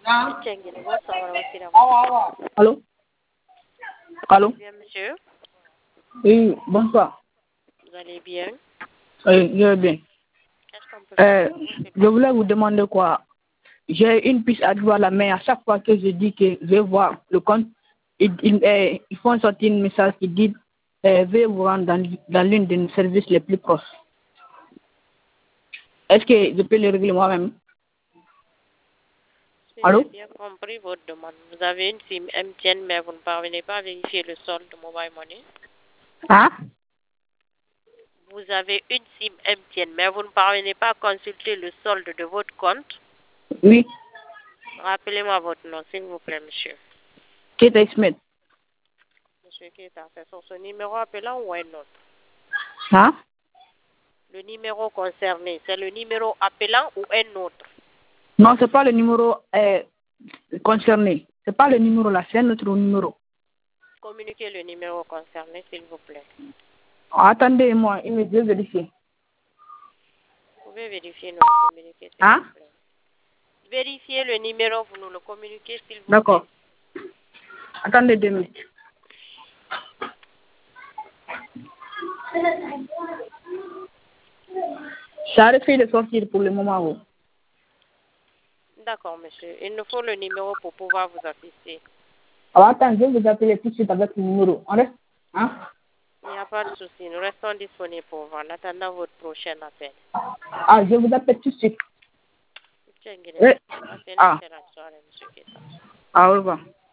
Allô? Allô? Bien, monsieur. Oui, bonsoir. Vous allez bien? Oui, je vais bien. Qu'est-ce qu'on peut faire pour vous, s'il Je vous voulais vous demander quoi? J'ai une piste à voir la main. À chaque fois que je dis que je vais voir le compte, ils font sortir un message qui dit veuillez vous rendre dans l'une de nos services les plus proches. Est-ce que je peux le régler moi-même? Si Allô? j'ai bien compris votre demande. Vous avez une SIM MTN, mais vous ne parvenez pas à vérifier le solde de Mobile Money. Hein? Vous avez une SIM MTN, mais vous ne parvenez pas à consulter le solde de votre compte. Oui. Rappelez-moi votre nom, s'il vous plaît, monsieur. Keta Smith. Monsieur Keita, c'est sur ce numéro appelant ou un autre? Hein? Le numéro concerné, c'est le numéro appelant ou un autre? Non, c'est pas le numéro concerné. C'est pas le numéro là, c'est un autre numéro. Communiquez le numéro concerné, s'il vous plaît. Attendez-moi, je vais vérifier. Vous pouvez vérifier, nous le communiquer, s'il Hein? vous plaît. Vérifiez le numéro, vous nous le communiquez, s'il vous plaît. D'accord. Attendez 2 minutes. Ça refait de sortir pour le moment. D'accord, monsieur. Il nous faut le numéro pour pouvoir vous assister. Alors attends, je vais vous appeler tout de suite avec le numéro. On reste? Hein? Il n'y a pas de souci. Nous restons disponibles pour vous en attendant votre prochain appel. Ah, je vous appelle tout de suite. Passez une Oui. excellente soirée, monsieur Keita. Au revoir.